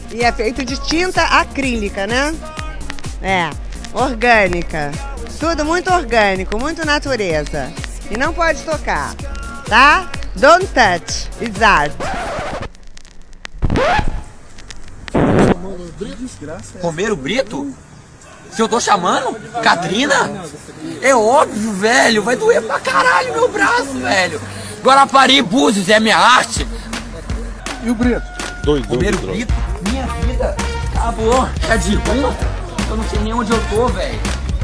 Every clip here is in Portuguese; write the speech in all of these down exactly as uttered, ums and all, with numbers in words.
E é feito de tinta acrílica, né? É, orgânica. Tudo muito orgânico, muito natureza. E não pode tocar, tá? Don't touch, it's art. Romero Brito? Se eu tô chamando? Catrina? É óbvio, velho. Vai doer pra caralho meu braço, velho. Guarapari Búzios é minha arte. E o Brito? Dois, Romero Brito? Minha vida acabou. É de ruim? Eu não sei nem onde eu tô, velho.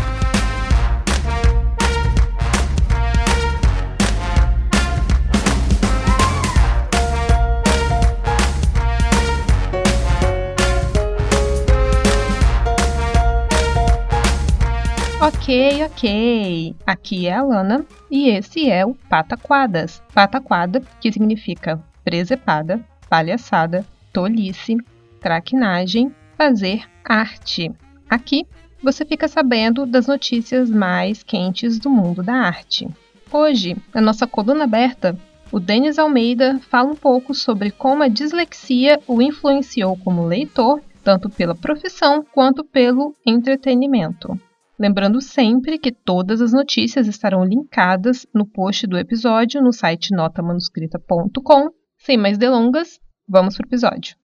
Ok, ok. Aqui é a Lana e esse é o Pataquadas. Pataquada, que significa presepada, palhaçada, tolice, traquinagem, fazer arte. Aqui você fica sabendo das notícias mais quentes do mundo da arte. Hoje, na nossa coluna aberta, o Denis Almeida fala um pouco sobre como a dislexia o influenciou como leitor, tanto pela profissão quanto pelo entretenimento. Lembrando sempre que todas as notícias estarão linkadas no post do episódio no site nota manuscrita ponto com. Sem mais delongas, vamos para o episódio.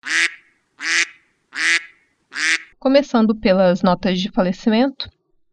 Começando pelas notas de falecimento,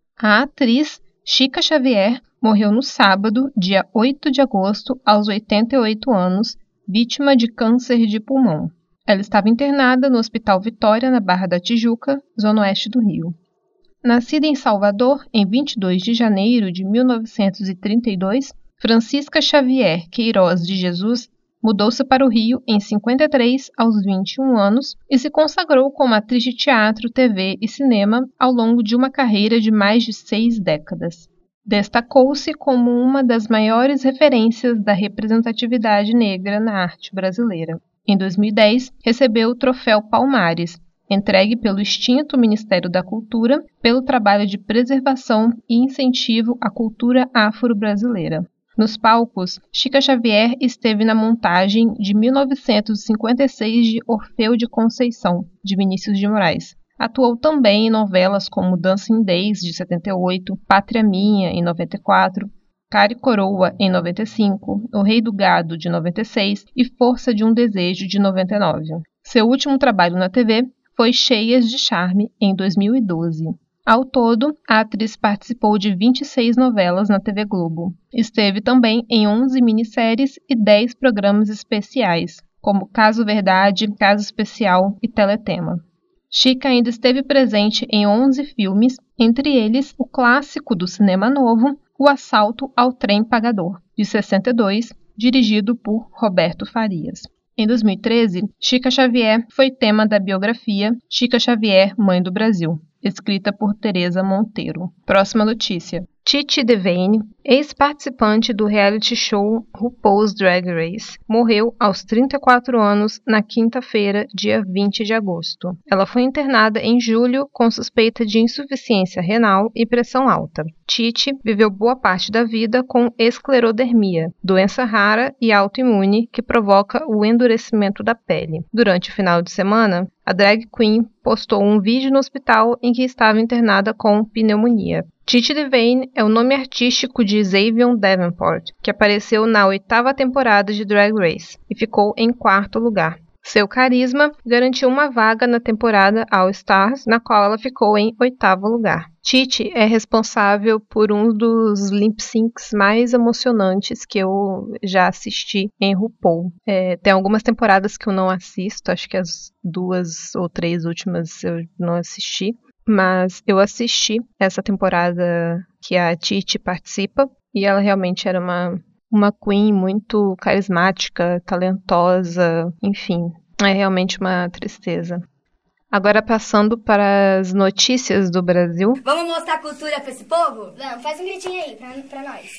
a atriz Chica Xavier morreu no sábado, dia oito de agosto, aos oitenta e oito anos, vítima de câncer de pulmão. Ela estava internada no Hospital Vitória, na Barra da Tijuca, zona oeste do Rio. Nascida em Salvador em vinte e dois de janeiro de mil novecentos e trinta e dois, Francisca Xavier Queiroz de Jesus mudou-se para o Rio em cinquenta e três, aos vinte e um anos, e se consagrou como atriz de teatro, T V e cinema ao longo de uma carreira de mais de seis décadas. Destacou-se como uma das maiores referências da representatividade negra na arte brasileira. Em dois mil e dez, recebeu o Troféu Palmares, entregue pelo extinto Ministério da Cultura, pelo trabalho de preservação e incentivo à cultura afro-brasileira. Nos palcos, Chica Xavier esteve na montagem de mil novecentos e cinquenta e seis de Orfeu de Conceição, de Vinícius de Moraes. Atuou também em novelas como Dancing Days, de setenta e oito, Pátria Minha, em noventa e quatro, Cara e Coroa, em noventa e cinco, O Rei do Gado, de noventa e seis e Força de um Desejo, de noventa e nove. Seu último trabalho na T V foi Cheias de Charme, em dois mil e doze. Ao todo, a atriz participou de vinte e seis novelas na T V Globo. Esteve também em onze minisséries e dez programas especiais, como Caso Verdade, Caso Especial e Teletema. Chica ainda esteve presente em onze filmes, entre eles o clássico do cinema novo, O Assalto ao Trem Pagador, de sessenta e dois, dirigido por Roberto Farias. Em dois mil e treze, Chica Xavier foi tema da biografia Chica Xavier, Mãe do Brasil, escrita por Teresa Monteiro. Próxima notícia. Titi Devane, ex-participante do reality show RuPaul's Drag Race, morreu aos trinta e quatro anos na quinta-feira, dia vinte de agosto. Ela foi internada em julho com suspeita de insuficiência renal e pressão alta. Titi viveu boa parte da vida com esclerodermia, doença rara e autoimune que provoca o endurecimento da pele. Durante o final de semana, a drag queen postou um vídeo no hospital em que estava internada com pneumonia. Titi Devane é o nome artístico de Xavion Davenport, que apareceu na oitava temporada de Drag Race e ficou em quarto lugar. Seu carisma garantiu uma vaga na temporada All Stars, na qual ela ficou em oitavo lugar. Titi é responsável por um dos lip syncs mais emocionantes que eu já assisti em RuPaul. É, tem algumas temporadas que eu não assisto, acho que as duas ou três últimas eu não assisti. Mas eu assisti essa temporada que a Titi participa e ela realmente era uma, uma queen muito carismática, talentosa, enfim, é realmente uma tristeza. Agora passando para as notícias do Brasil. Vamos mostrar cultura pra esse povo? Vamos, faz um gritinho aí pra, pra nós.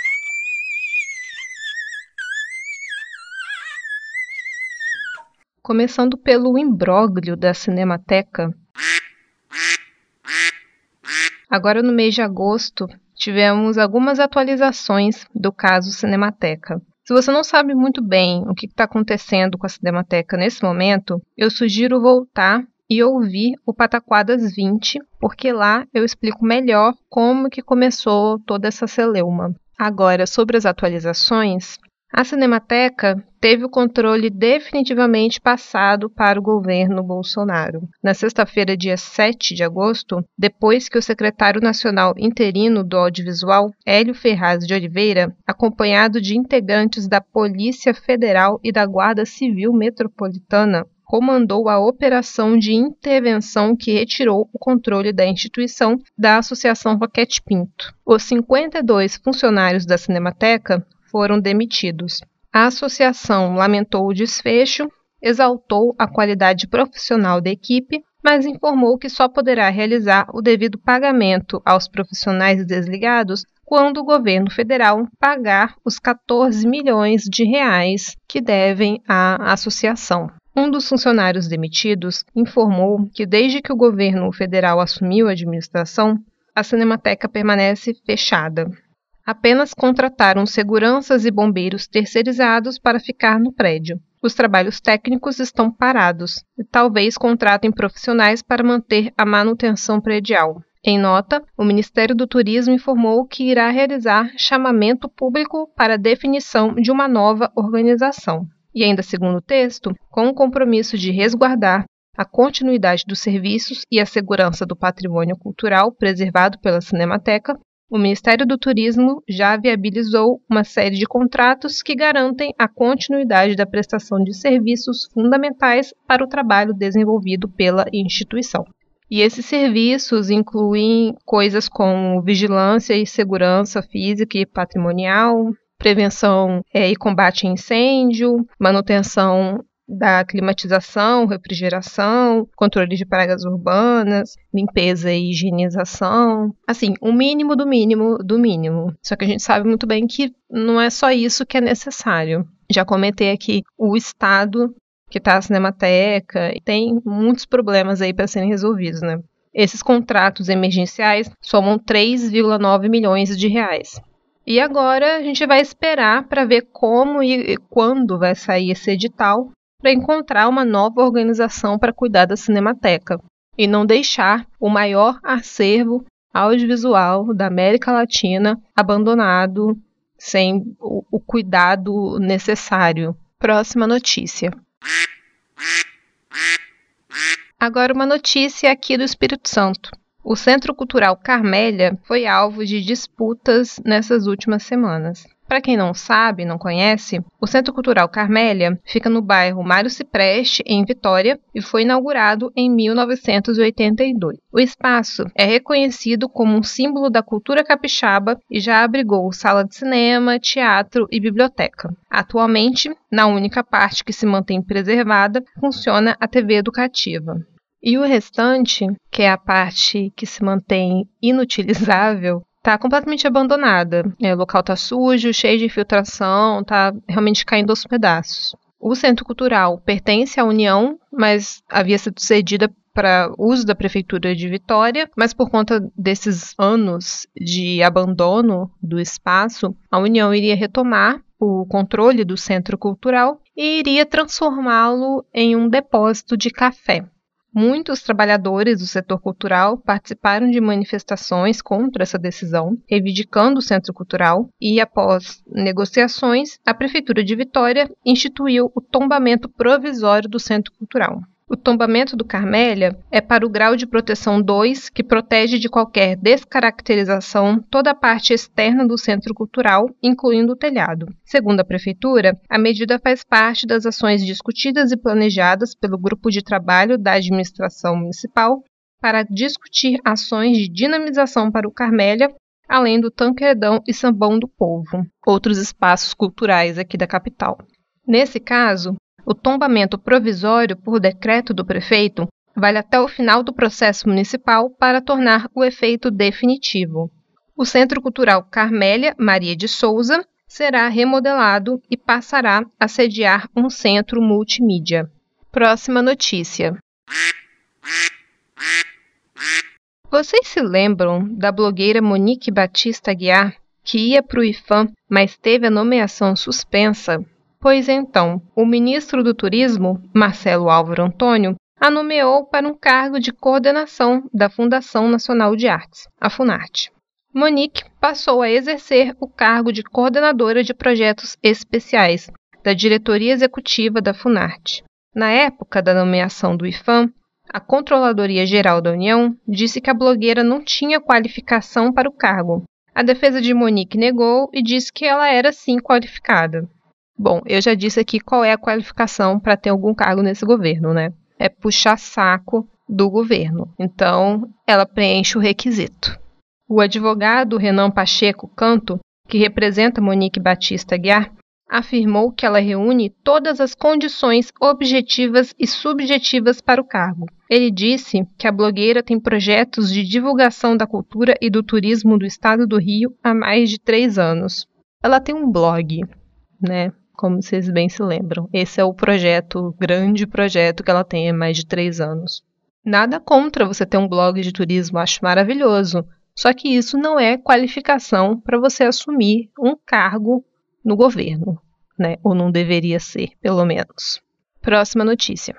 Começando pelo imbróglio da Cinemateca. Agora, no mês de agosto, tivemos algumas atualizações do caso Cinemateca. Se você não sabe muito bem o que está acontecendo com a Cinemateca nesse momento, eu sugiro voltar e ouvir o Pataquadas vinte, porque lá eu explico melhor como que começou toda essa celeuma. Agora, sobre as atualizações, a Cinemateca teve o controle definitivamente passado para o governo Bolsonaro. Na sexta-feira, dia sete de agosto, depois que o secretário nacional interino do audiovisual, Hélio Ferraz de Oliveira, acompanhado de integrantes da Polícia Federal e da Guarda Civil Metropolitana, comandou a operação de intervenção que retirou o controle da instituição da Associação Roquete Pinto. Os cinquenta e dois funcionários da Cinemateca foram demitidos. A associação lamentou o desfecho, exaltou a qualidade profissional da equipe, mas informou que só poderá realizar o devido pagamento aos profissionais desligados quando o governo federal pagar os quatorze milhões de reais que devem à associação. Um dos funcionários demitidos informou que desde que o governo federal assumiu a administração, a Cinemateca permanece fechada. Apenas contrataram seguranças e bombeiros terceirizados para ficar no prédio. Os trabalhos técnicos estão parados e talvez contratem profissionais para manter a manutenção predial. Em nota, o Ministério do Turismo informou que irá realizar chamamento público para definição de uma nova organização. E ainda segundo o texto, com o compromisso de resguardar a continuidade dos serviços e a segurança do patrimônio cultural preservado pela Cinemateca, o Ministério do Turismo já viabilizou uma série de contratos que garantem a continuidade da prestação de serviços fundamentais para o trabalho desenvolvido pela instituição. E esses serviços incluem coisas como vigilância e segurança física e patrimonial, prevenção é, e combate a incêndio, manutenção da climatização, refrigeração, controle de pragas urbanas, limpeza e higienização. Assim, o mínimo do mínimo do mínimo. Só que a gente sabe muito bem que não é só isso que é necessário. Já comentei aqui o estado que está a Cinemateca, e tem muitos problemas aí para serem resolvidos, né? Esses contratos emergenciais somam três vírgula nove milhões de reais. E agora a gente vai esperar para ver como e quando vai sair esse edital para encontrar uma nova organização para cuidar da Cinemateca e não deixar o maior acervo audiovisual da América Latina abandonado sem o, o cuidado necessário. Próxima notícia. Agora uma notícia aqui do Espírito Santo. O Centro Cultural Carmélia foi alvo de disputas nessas últimas semanas. Para quem não sabe, não conhece, o Centro Cultural Carmélia fica no bairro Mário Cipreste, em Vitória, e foi inaugurado em mil novecentos e oitenta e dois. O espaço é reconhecido como um símbolo da cultura capixaba e já abrigou sala de cinema, teatro e biblioteca. Atualmente, na única parte que se mantém preservada, funciona a T V educativa. E o restante, que é a parte que se mantém inutilizável, está completamente abandonada. É, o local está sujo, cheio de infiltração, está realmente caindo aos pedaços. O Centro Cultural pertence à União, mas havia sido cedida para uso da Prefeitura de Vitória, mas por conta desses anos de abandono do espaço, a União iria retomar o controle do Centro Cultural e iria transformá-lo em um depósito de café. Muitos trabalhadores do setor cultural participaram de manifestações contra essa decisão, reivindicando o Centro Cultural, e após negociações, a Prefeitura de Vitória instituiu o tombamento provisório do Centro Cultural. O tombamento do Carmélia é para o grau de proteção dois, que protege de qualquer descaracterização toda a parte externa do Centro Cultural, incluindo o telhado. Segundo a Prefeitura, a medida faz parte das ações discutidas e planejadas pelo Grupo de Trabalho da Administração Municipal para discutir ações de dinamização para o Carmélia, além do Tanquedão e Sambão do Povo, outros espaços culturais aqui da capital. Nesse caso, o tombamento provisório por decreto do prefeito vale até o final do processo municipal para tornar o efeito definitivo. O Centro Cultural Carmélia Maria de Souza será remodelado e passará a sediar um centro multimídia. Próxima notícia. Vocês se lembram da blogueira Monique Batista Aguiar, que ia para o I F A M, mas teve a nomeação suspensa? Pois então, o ministro do Turismo, Marcelo Álvaro Antônio, a nomeou para um cargo de coordenação da Fundação Nacional de Artes, a Funarte. Monique passou a exercer o cargo de coordenadora de projetos especiais da diretoria executiva da Funarte. Na época da nomeação do I F A M, a Controladoria Geral da União disse que a blogueira não tinha qualificação para o cargo. A defesa de Monique negou e disse que ela era sim qualificada. Bom, eu já disse aqui qual é a qualificação para ter algum cargo nesse governo, né? É puxar saco do governo. Então, ela preenche o requisito. O advogado Renan Pacheco Canto, que representa Monique Batista Aguiar, afirmou que ela reúne todas as condições objetivas e subjetivas para o cargo. Ele disse que a blogueira tem projetos de divulgação da cultura e do turismo do estado do Rio há mais de três anos. Ela tem um blog, né? Como vocês bem se lembram. Esse é o projeto, o grande projeto que ela tem há mais de três anos. Nada contra você ter um blog de turismo, acho maravilhoso. Só que isso não é qualificação para você assumir um cargo no governo, né? Ou não deveria ser, pelo menos. Próxima notícia.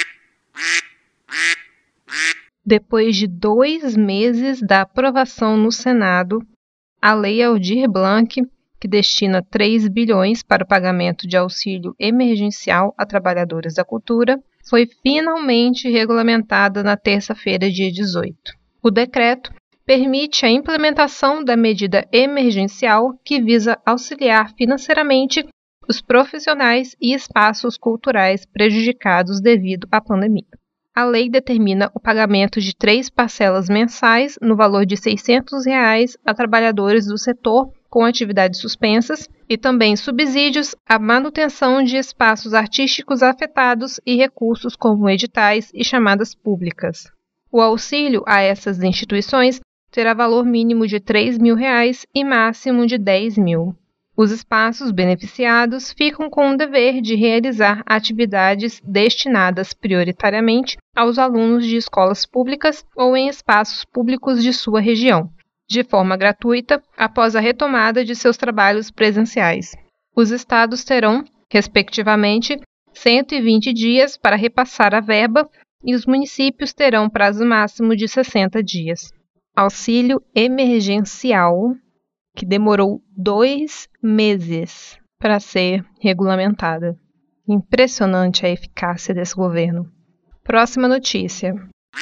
Depois de dois meses da aprovação no Senado, a Lei Aldir Blanc, que destina três bilhões para o pagamento de auxílio emergencial a trabalhadores da cultura, foi finalmente regulamentada na terça-feira, dia dezoito. O decreto permite a implementação da medida emergencial que visa auxiliar financeiramente os profissionais e espaços culturais prejudicados devido à pandemia. A lei determina o pagamento de três parcelas mensais no valor de seiscentos reais a trabalhadores do setor com atividades suspensas e também subsídios à manutenção de espaços artísticos afetados e recursos como editais e chamadas públicas. O auxílio a essas instituições terá valor mínimo de três mil reais e máximo de dez mil. Os espaços beneficiados ficam com o dever de realizar atividades destinadas prioritariamente aos alunos de escolas públicas ou em espaços públicos de sua região, de forma gratuita, após a retomada de seus trabalhos presenciais. Os estados terão, respectivamente, cento e vinte dias para repassar a verba e os municípios terão prazo máximo de sessenta dias. Auxílio emergencial, que demorou dois meses para ser regulamentada. Impressionante a eficácia desse governo. Próxima notícia.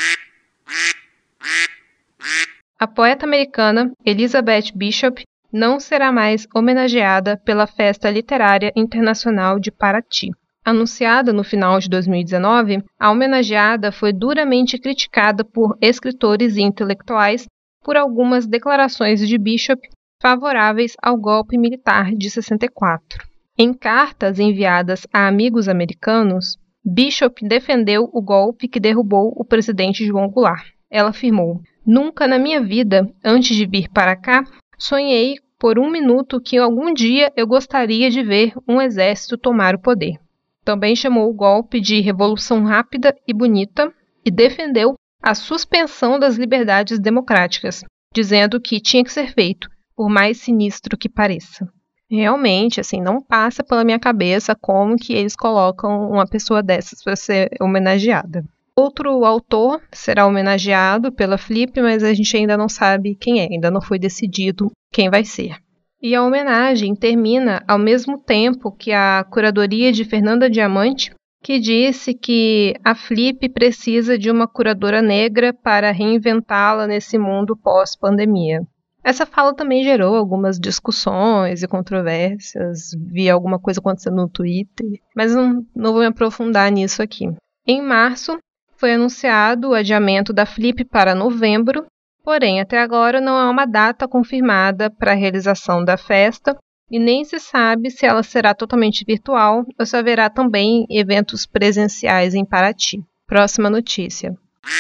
A poeta americana Elizabeth Bishop não será mais homenageada pela Festa Literária Internacional de Paraty. Anunciada no final de dois mil e dezenove, a homenageada foi duramente criticada por escritores e intelectuais por algumas declarações de Bishop favoráveis ao golpe militar de sessenta e quatro. Em cartas enviadas a amigos americanos, Bishop defendeu o golpe que derrubou o presidente João Goulart. Ela afirmou: "Nunca na minha vida, antes de vir para cá, sonhei por um minuto que algum dia eu gostaria de ver um exército tomar o poder." Também chamou o golpe de revolução rápida e bonita e defendeu a suspensão das liberdades democráticas, dizendo que tinha que ser feito, por mais sinistro que pareça. Realmente, assim, não passa pela minha cabeça como que eles colocam uma pessoa dessas para ser homenageada. Outro autor será homenageado pela Flip, mas a gente ainda não sabe quem é, ainda não foi decidido quem vai ser. E a homenagem termina ao mesmo tempo que a curadoria de Fernanda Diamante, que disse que a Flip precisa de uma curadora negra para reinventá-la nesse mundo pós-pandemia. Essa fala também gerou algumas discussões e controvérsias, vi alguma coisa acontecendo no Twitter, mas não, não vou me aprofundar nisso aqui. Em março, foi anunciado o adiamento da Flip para novembro, porém, até agora não há uma data confirmada para a realização da festa e nem se sabe se ela será totalmente virtual ou se haverá também eventos presenciais em Paraty. Próxima notícia.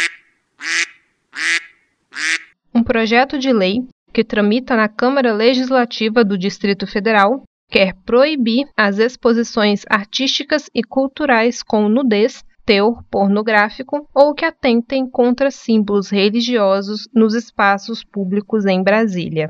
Um projeto de lei que tramita na Câmara Legislativa do Distrito Federal quer proibir as exposições artísticas e culturais com nudez, teor pornográfico ou que atentem contra símbolos religiosos nos espaços públicos em Brasília.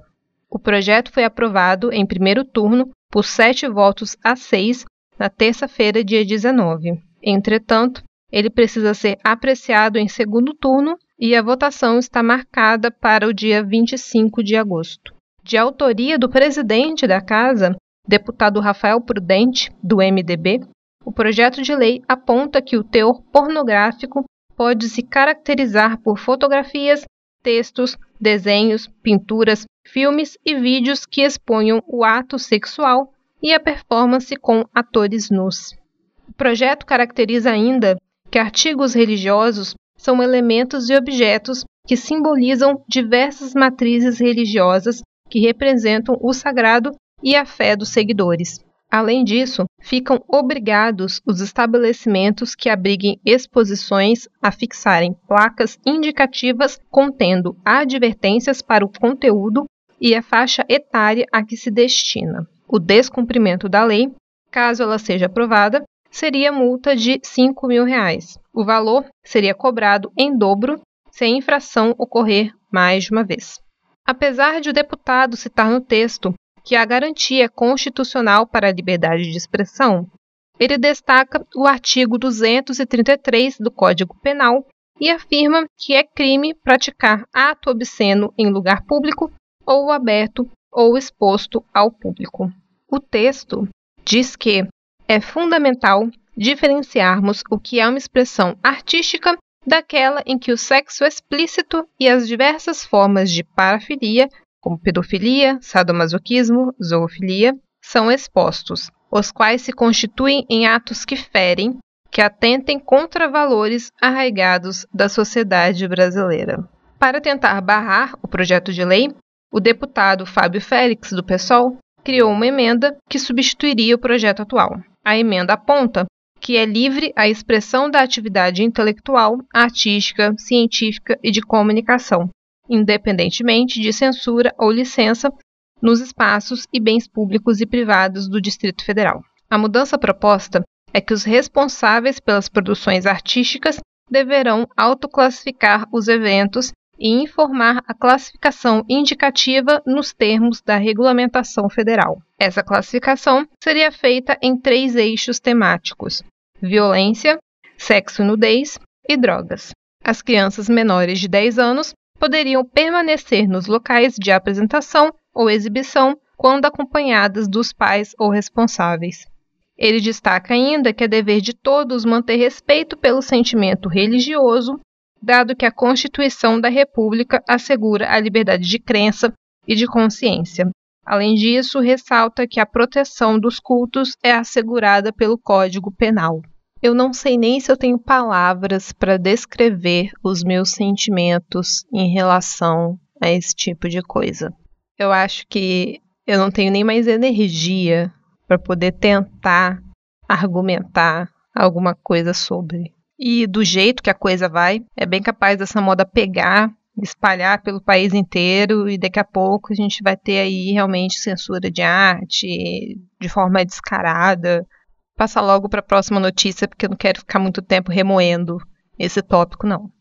O projeto foi aprovado em primeiro turno por sete votos a seis na terça-feira, dia dezenove. Entretanto, ele precisa ser apreciado em segundo turno e a votação está marcada para o dia vinte e cinco de agosto. De autoria do presidente da Casa, deputado Rafael Prudente, do M D B, o projeto de lei aponta que o teor pornográfico pode se caracterizar por fotografias, textos, desenhos, pinturas, filmes e vídeos que exponham o ato sexual e a performance com atores nus. O projeto caracteriza ainda que artigos religiosos são elementos e objetos que simbolizam diversas matrizes religiosas que representam o sagrado e a fé dos seguidores. Além disso, ficam obrigados os estabelecimentos que abriguem exposições a fixarem placas indicativas contendo advertências para o conteúdo e a faixa etária a que se destina. O descumprimento da lei, caso ela seja aprovada, seria multa de cinco mil reais. O valor seria cobrado em dobro se a infração ocorrer mais de uma vez. Apesar de o deputado citar no texto que a garantia constitucional para a liberdade de expressão, ele destaca o artigo duzentos e trinta e três do Código Penal e afirma que é crime praticar ato obsceno em lugar público ou aberto ou exposto ao público. O texto diz que é fundamental diferenciarmos o que é uma expressão artística daquela em que o sexo explícito e as diversas formas de parafilia, como pedofilia, sadomasoquismo, zoofilia, são expostos, os quais se constituem em atos que ferem, que atentem contra valores arraigados da sociedade brasileira. Para tentar barrar o projeto de lei, o deputado Fábio Félix, do PSOL, criou uma emenda que substituiria o projeto atual. A emenda aponta que é livre a expressão da atividade intelectual, artística, científica e de comunicação, independentemente de censura ou licença nos espaços e bens públicos e privados do Distrito Federal. A mudança proposta é que os responsáveis pelas produções artísticas deverão autoclassificar os eventos e informar a classificação indicativa nos termos da regulamentação federal. Essa classificação seria feita em três eixos temáticos: violência, sexo e nudez e drogas. As crianças menores de dez anos poderiam permanecer nos locais de apresentação ou exibição quando acompanhadas dos pais ou responsáveis. Ele destaca ainda que é dever de todos manter respeito pelo sentimento religioso, dado que a Constituição da República assegura a liberdade de crença e de consciência. Além disso, ressalta que a proteção dos cultos é assegurada pelo Código Penal. Eu não sei nem se eu tenho palavras para descrever os meus sentimentos em relação a esse tipo de coisa. Eu acho que eu não tenho nem mais energia para poder tentar argumentar alguma coisa sobre. E do jeito que a coisa vai, é bem capaz dessa moda pegar, espalhar pelo país inteiro e daqui a pouco a gente vai ter aí realmente censura de arte de forma descarada. Passa logo para a próxima notícia, porque eu não quero ficar muito tempo remoendo esse tópico, não.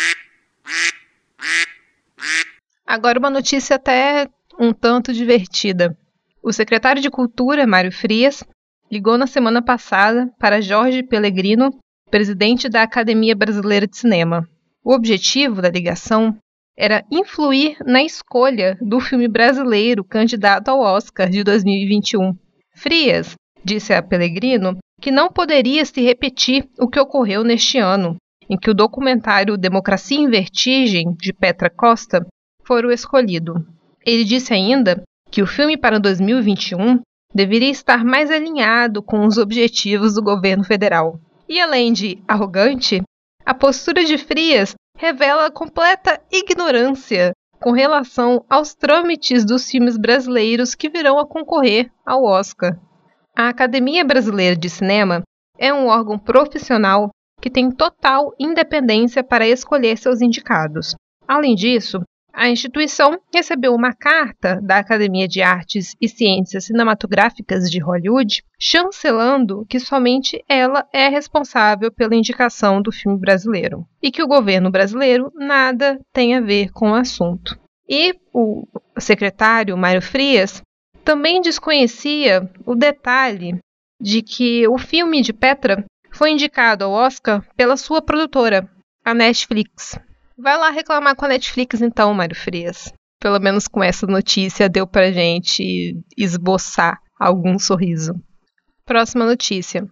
Agora uma notícia até um tanto divertida. O secretário de Cultura, Mário Frias, ligou na semana passada para Jorge Pellegrino, presidente da Academia Brasileira de Cinema. O objetivo da ligação era influir na escolha do filme brasileiro candidato ao Oscar de dois mil e vinte e um. Frias disse a Pellegrino que não poderia se repetir o que ocorreu neste ano, em que o documentário Democracia em Vertigem, de Petra Costa, foi o escolhido. Ele disse ainda que o filme para dois mil e vinte e um deveria estar mais alinhado com os objetivos do governo federal. E além de arrogante, a postura de Frias revela completa ignorância com relação aos trâmites dos filmes brasileiros que virão a concorrer ao Oscar. A Academia Brasileira de Cinema é um órgão profissional que tem total independência para escolher seus indicados. Além disso, a instituição recebeu uma carta da Academia de Artes e Ciências Cinematográficas de Hollywood, chancelando que somente ela é responsável pela indicação do filme brasileiro e que o governo brasileiro nada tem a ver com o assunto. E o secretário, Mário Frias, também desconhecia o detalhe de que o filme de Petra foi indicado ao Oscar pela sua produtora, a Netflix. Vai lá reclamar com a Netflix então, Mário Frias. Pelo menos com essa notícia deu pra gente esboçar algum sorriso. Próxima notícia.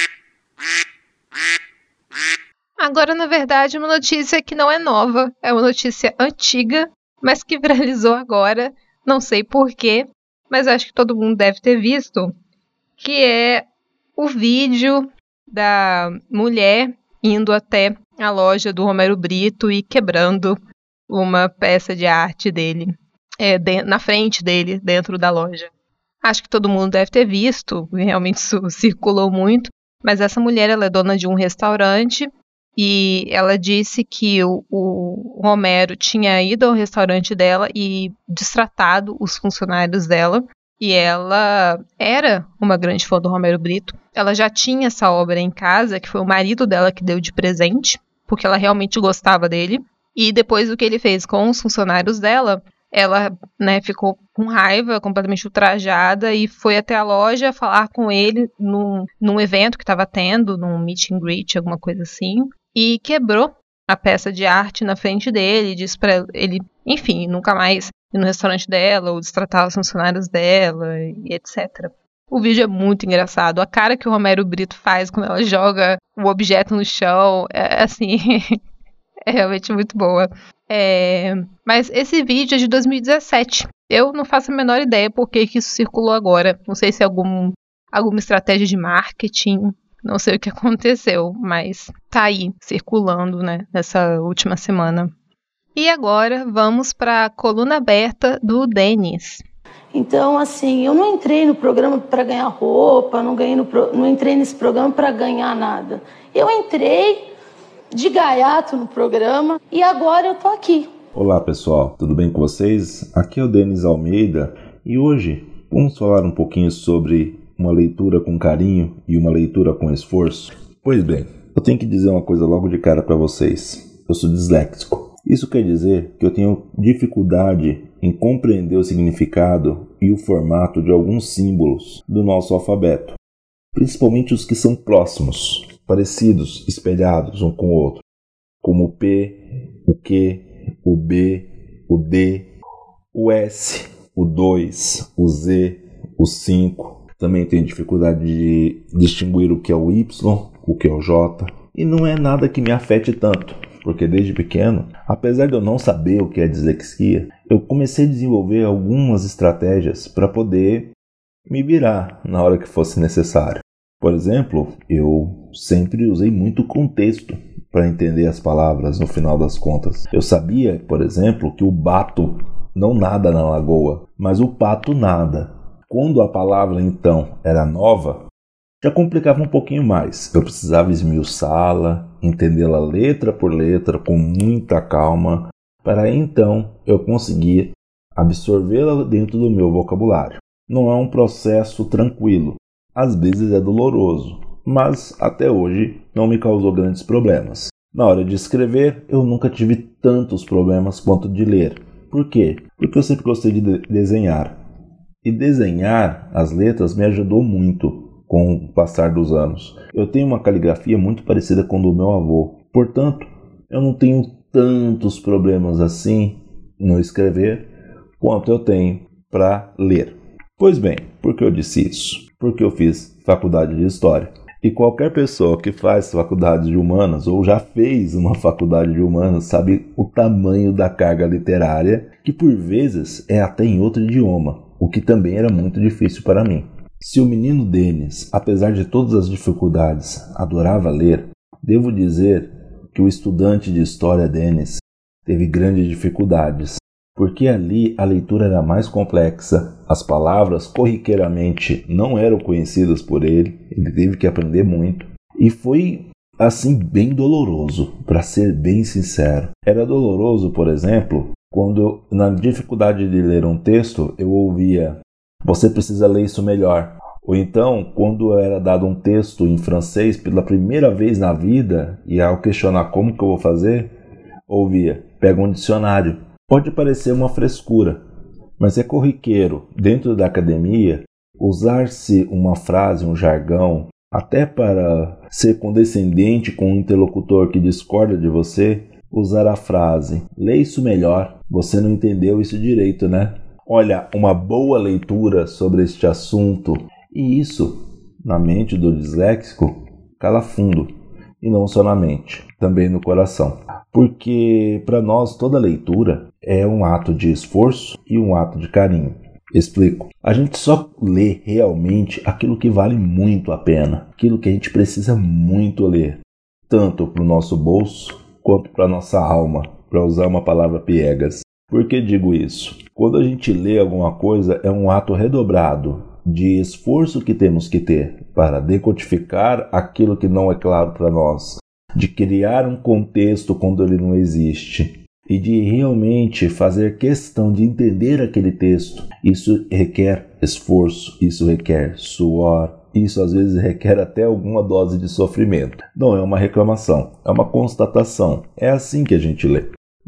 Agora, na verdade, uma notícia que não é nova, é uma notícia antiga, mas que viralizou agora, não sei porquê, mas acho que todo mundo deve ter visto, que é o vídeo da mulher indo até a loja do Romero Brito e quebrando uma peça de arte dele, é, de, na frente dele, dentro da loja. Acho que todo mundo deve ter visto, realmente isso circulou muito, mas essa mulher ela é dona de um restaurante e ela disse que o, o Romero tinha ido ao restaurante dela e destratado os funcionários dela, e ela era uma grande fã do Romero Brito. Ela já tinha essa obra em casa, que foi o marido dela que deu de presente, porque ela realmente gostava dele. E depois do que ele fez com os funcionários dela, ela, né, ficou com raiva, completamente ultrajada, e foi até a loja falar com ele num, num evento que estava tendo, num meet and greet, alguma coisa assim, e quebrou a peça de arte na frente dele, disse pra ele, enfim, nunca mais ir no restaurante dela, ou destratar os funcionários dela, e etcétera. O vídeo é muito engraçado. A cara que o Romero Brito faz quando ela joga o objeto no chão, é assim, é realmente muito boa. É, mas esse vídeo é de dois mil e dezessete. Eu não faço a menor ideia por que que isso circulou agora. Não sei se é algum, alguma estratégia de marketing, não sei o que aconteceu, mas tá aí, circulando, né, nessa última semana. E agora vamos para a coluna aberta do Denis. Então, assim, eu não entrei no programa para ganhar roupa, não, ganhei no pro... não entrei nesse programa para ganhar nada. Eu entrei de gaiato no programa e agora eu tô aqui. Olá pessoal, tudo bem com vocês? Aqui é o Denis Almeida e hoje vamos falar um pouquinho sobre uma leitura com carinho e uma leitura com esforço. Pois bem, eu tenho que dizer uma coisa logo de cara para vocês. Eu sou disléxico. Isso quer dizer que eu tenho dificuldade em compreender o significado e o formato de alguns símbolos do nosso alfabeto, principalmente os que são próximos, parecidos, espelhados um com o outro, como o P, o Q, o B, o D, o S, o dois, o Z, o cinco. Também tenho dificuldade de distinguir o que é o Y, o que é o J, e não é nada que me afete tanto. Porque desde pequeno, apesar de eu não saber o que é dislexia, eu comecei a desenvolver algumas estratégias para poder me virar na hora que fosse necessário. Por exemplo, eu sempre usei muito contexto para entender as palavras no final das contas. Eu sabia, por exemplo, que o bato não nada na lagoa, mas o pato nada. Quando a palavra então era nova, já complicava um pouquinho mais. Eu precisava esmiuçá-la, entendê-la letra por letra, com muita calma, para então eu conseguir absorvê-la dentro do meu vocabulário. Não é um processo tranquilo, às vezes é doloroso, mas até hoje não me causou grandes problemas. Na hora de escrever, eu nunca tive tantos problemas quanto de ler. Por quê? Porque eu sempre gostei de desenhar. E desenhar as letras me ajudou muito com o passar dos anos. Eu tenho uma caligrafia muito parecida com a do meu avô. Portanto, eu não tenho tantos problemas assim no escrever quanto eu tenho para ler. Pois bem, por que eu disse isso? Porque eu fiz faculdade de História. E qualquer pessoa que faz faculdade de Humanas ou já fez uma faculdade de Humanas sabe o tamanho da carga literária, que por vezes é até em outro idioma, o que também era muito difícil para mim. Se o menino Denis, apesar de todas as dificuldades, adorava ler, devo dizer que o estudante de História Denis teve grandes dificuldades, porque ali a leitura era mais complexa, as palavras corriqueiramente não eram conhecidas por ele, ele teve que aprender muito, e foi assim bem doloroso, para ser bem sincero. Era doloroso, por exemplo, quando na dificuldade de ler um texto eu ouvia: você precisa ler isso melhor. Ou então, quando era dado um texto em francês pela primeira vez na vida, e ao questionar como que eu vou fazer, ouvia: pega um dicionário. Pode parecer uma frescura, mas é corriqueiro, dentro da academia, usar-se uma frase, um jargão, até para ser condescendente com um interlocutor que discorda de você, usar a frase, lê isso melhor, você não entendeu isso direito, né? Olha, uma boa leitura sobre este assunto, e isso, na mente do disléxico, cala fundo, e não só na mente, também no coração. Porque para nós toda leitura é um ato de esforço e um ato de carinho. Explico. A gente só lê realmente aquilo que vale muito a pena, aquilo que a gente precisa muito ler, tanto para o nosso bolso quanto para a nossa alma, para usar uma palavra piegas. Por que digo isso? Quando a gente lê alguma coisa, é um ato redobrado de esforço que temos que ter para decodificar aquilo que não é claro para nós, de criar um contexto quando ele não existe e de realmente fazer questão de entender aquele texto. Isso requer esforço, isso requer suor, isso às vezes requer até alguma dose de sofrimento. Não é uma reclamação, é uma constatação. É assim que a gente lê.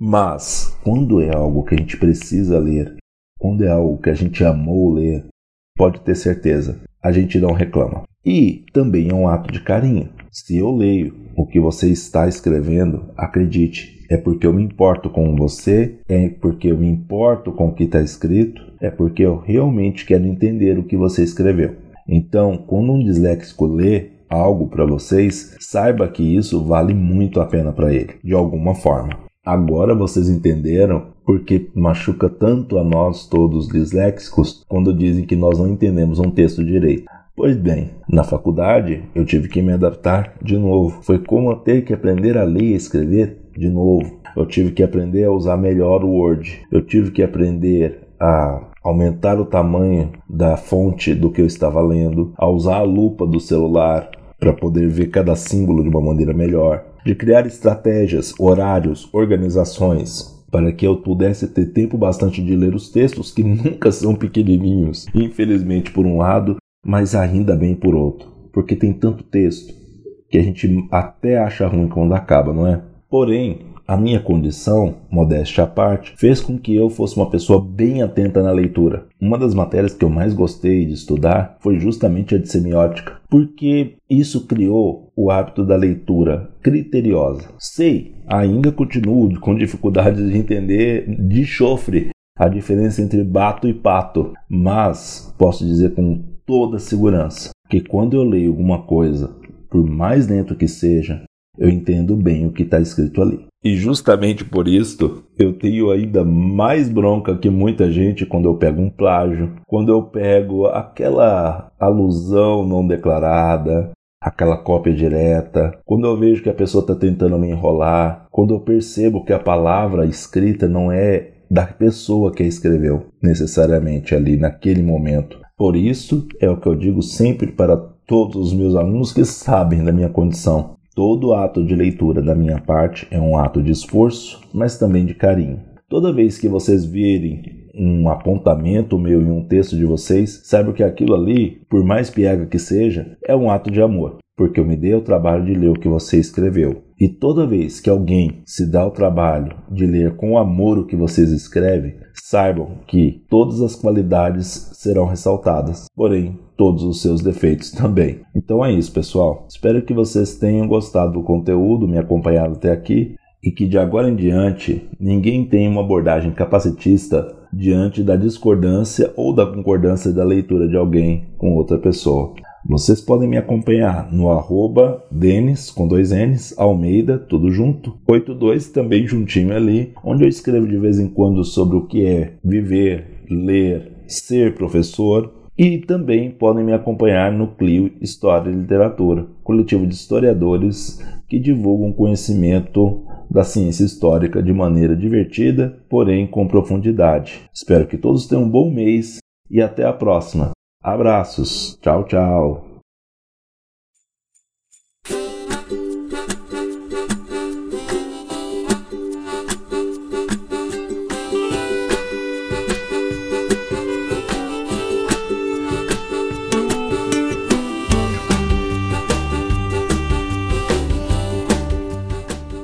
Mas, quando é algo que a gente precisa ler, quando é algo que a gente amou ler, pode ter certeza, a gente não reclama. E também é um ato de carinho. Se eu leio o que você está escrevendo, acredite, é porque eu me importo com você, é porque eu me importo com o que está escrito, é porque eu realmente quero entender o que você escreveu. Então, quando um disléxico lê algo para vocês, saiba que isso vale muito a pena para ele, de alguma forma. Agora vocês entenderam porque machuca tanto a nós todos disléxicos quando dizem que nós não entendemos um texto direito. Pois bem, na faculdade eu tive que me adaptar de novo. Foi como eu ter que aprender a ler e escrever de novo. Eu tive que aprender a usar melhor o Word. Eu tive que aprender a aumentar o tamanho da fonte do que eu estava lendo, a usar a lupa do celular para poder ver cada símbolo de uma maneira melhor, de criar estratégias, horários, organizações, para que eu pudesse ter tempo bastante de ler os textos que nunca são pequenininhos, infelizmente por um lado, mas ainda bem por outro, porque tem tanto texto que a gente até acha ruim quando acaba, não é? Porém, a minha condição, modéstia à parte, fez com que eu fosse uma pessoa bem atenta na leitura. Uma das matérias que eu mais gostei de estudar foi justamente a de semiótica, porque isso criou o hábito da leitura criteriosa. Sei, ainda continuo com dificuldades de entender de chofre a diferença entre bato e pato, mas posso dizer com toda segurança que quando eu leio alguma coisa, por mais lento que seja, eu entendo bem o que está escrito ali. E justamente por isso, eu tenho ainda mais bronca que muita gente quando eu pego um plágio, quando eu pego aquela alusão não declarada, aquela cópia direta, quando eu vejo que a pessoa está tentando me enrolar, quando eu percebo que a palavra escrita não é da pessoa que a escreveu, necessariamente ali naquele momento. Por isso, é o que eu digo sempre para todos os meus alunos que sabem da minha condição. Todo ato de leitura da minha parte é um ato de esforço, mas também de carinho. Toda vez que vocês virem um apontamento meu em um texto de vocês, saibam que aquilo ali, por mais piega que seja, é um ato de amor, porque eu me dei o trabalho de ler o que você escreveu. E toda vez que alguém se dá o trabalho de ler com amor o que vocês escrevem, saibam que todas as qualidades serão ressaltadas, porém todos os seus defeitos também. Então é isso, pessoal. Espero que vocês tenham gostado do conteúdo, me acompanhado até aqui, e que de agora em diante ninguém tenha uma abordagem capacitista diante da discordância ou da concordância da leitura de alguém com outra pessoa. Vocês podem me acompanhar no arroba Denis, com dois N's, Almeida, tudo junto, oitenta e dois, também juntinho ali, onde eu escrevo de vez em quando sobre o que é viver, ler, ser professor. E também podem me acompanhar no Clio História e Literatura, coletivo de historiadores que divulgam conhecimento da ciência histórica de maneira divertida, porém com profundidade. Espero que todos tenham um bom mês e até a próxima. Abraços. Tchau, tchau.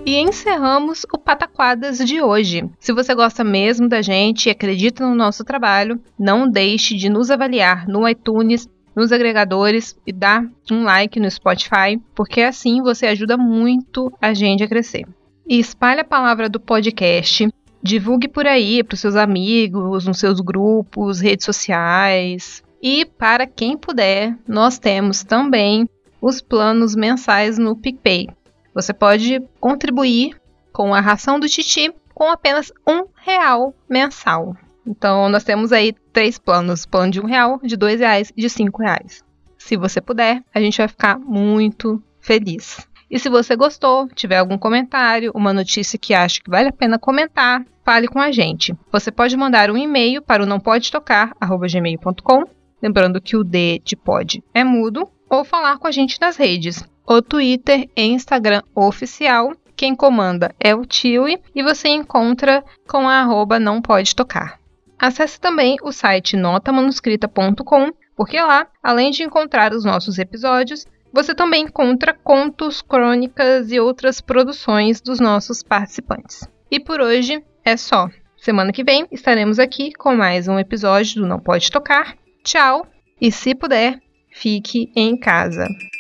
E encerramos o Pataquadas de hoje. Se você gosta mesmo da gente e acredita no nosso trabalho, não deixe de nos avaliar no iTunes, nos agregadores e dar um like no Spotify, porque assim você ajuda muito a gente a crescer. E espalhe a palavra do podcast, divulgue por aí para os seus amigos, nos seus grupos, redes sociais. E para quem puder, nós temos também os planos mensais no PicPay. Você pode contribuir com a ração do Titi com apenas um real mensal. Então, nós temos aí três planos. Plano de um real, de dois reais e de cinco reais. Se você puder, a gente vai ficar muito feliz. E se você gostou, tiver algum comentário, uma notícia que acha que vale a pena comentar, fale com a gente. Você pode mandar um e-mail para o não pode tocar arroba gmail ponto com, lembrando que o D de pod é mudo, ou falar com a gente nas redes. O Twitter e Instagram oficial, quem comanda é o Tiwi e você encontra com a arroba não pode tocar. Acesse também o site nota manuscrita ponto com, porque lá, além de encontrar os nossos episódios, você também encontra contos, crônicas e outras produções dos nossos participantes. E por hoje é só. Semana que vem estaremos aqui com mais um episódio do Não Pode Tocar. Tchau! E se puder, fique em casa.